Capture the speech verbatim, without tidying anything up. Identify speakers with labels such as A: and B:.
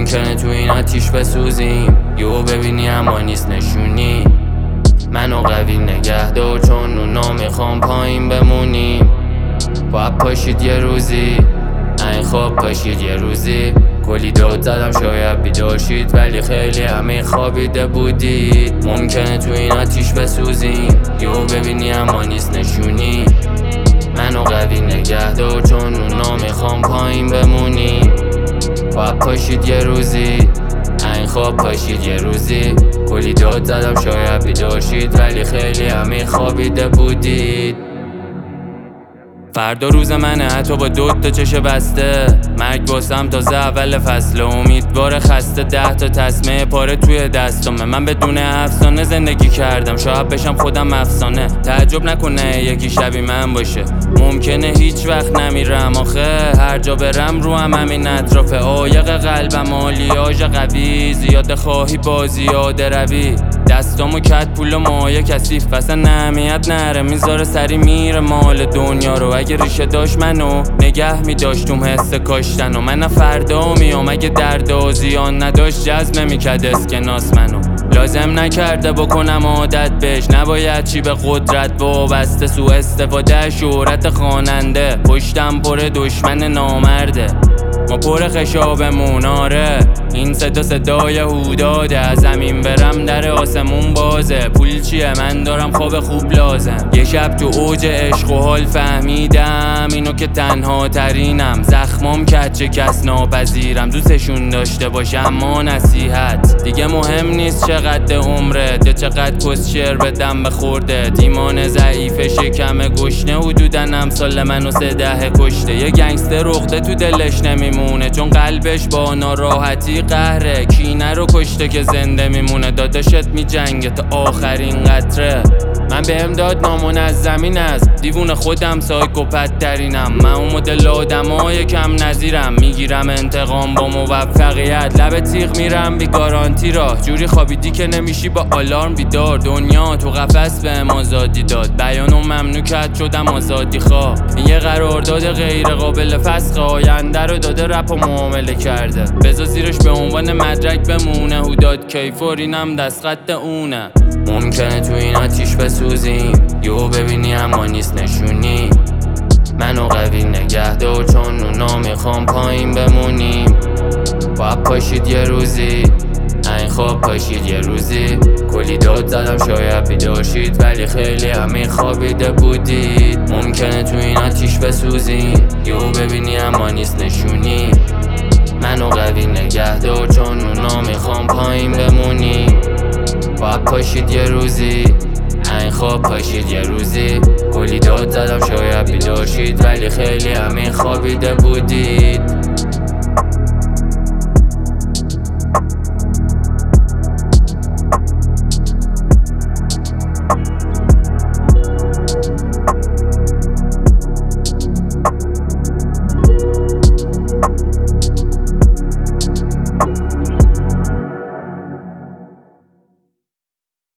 A: ممکنه تو این آتیش بسوزیم، یهو ببینی اما نیست نشونی. منو قوی نگه دار چون اونا میخوام پایین بمونیم. باید پاشید یه روزی، این خواب پاشید یه روزی. کلی داد زدم شاید بیدار شید، ولی خیلی همه خوابیده بودید. ممکنه تو این آتیش بسوزیم، یهو ببینی اما نیست نشونی. منو قوی نگه دار چون اونا میخوام پایین بمونیم. باید پاشید یه روزی، این خواب پاشید یه روزی. کلی داد زدم شاید بیدار شید، ولی خیلی همه خوابیده بودید. فردا روز منه حتی با دوت تا چش بسته، مرگ باسم تازه اول فصل. امیدوار خسته ده تا تسمه پاره توی دستامه. من بدون افسانه زندگی کردم، شاید بشم خودم افسانه. تعجب نکنه یکی شبیه من باشه، ممکنه هیچ وقت نمیرم آخه. هر جا برم رو هم همین اطرافه. عایق قلبم آلیاژ قوی، زیاده خواهی با زیاده روی. دستامو کت پول و مایه کثیف، اصلا نهمیت نره میذاره سری میره مال دنیا رو. اگه ریشه داشت منو نگه میداشتم حس کاشتن و من فردا میام. اگه درد و زیان نداشت جذب نمیکرد اسکناس منو. لازم نکرده بکنم عادت بهش، نباید چی به قدرت وابسته. سو استفاده شهرت خواننده، پشتم پر دشمن نامرده. ما پر خشابمون آره، این صدا صدای هوداده. از زمین برم در آسمون بازه، پول چیه من دارم خواب خوب لازم. یه شب تو اوج عشق و حال فهمیدم اینو که تنها ترینم. زخمام کچه کس ناپذیرم، دوستشون داشته باشم اما نصیحت دیگه مهم نیست. چقدر عمرت یا چقدر کس شعر بدم به خوردت. ایمان ضعیف شکم گشنه، حدودن امسال منو سه ده کشته. یه گنگستر رخده تو دلش نمیمونه، چون قلبش با ناراحتی قهره. کینه رو کشته که زنده میمونه، داداشت میجنگه تا آخرین قطره. من به امداد نامنظمین است، دیوون خودم سایکوپت ترینم. من اون مدل آدمای کم نظیرم، میگیرم انتقام با موفقیت. لب تیغ میرم بی گارانتی راه، جوری خوابیدی که نمیشی با آلارم بیدار. دنیا تو قفس بهم آزادی داد، بیانو ممنوع کرد شدم آزادی خواه. این یه قرارداد غیر قابل فسخ، آینده رو داده رپ و معامله کرده. بذار زیرش به عنوان مدرک بمونه، هوداد کیفورینم دست خط اونه. ممکنه تو این آتیش بسوزیم، یهو ببینی اما نیست نشونی. منو قوی نگه دار چون اونا میخوام پایین بمونیم. باید پاشید یه روزی، این خواب پاشید یه روزی. کلی داد زدم شاید بیدار شید، ولی خیلی همه خوابیده بودید. ممکنه تو این آتیش بسوزیم، یهو ببینی اما نیست نشونی. منو قوی نگه دار چون اونا میخوام پایین بمونیم. باید پاشید یه روزی، این خواب پاشید یه روزی. کلی داد زدم شاید بیدار شید، ولی خیلی همه خوابیده بودید.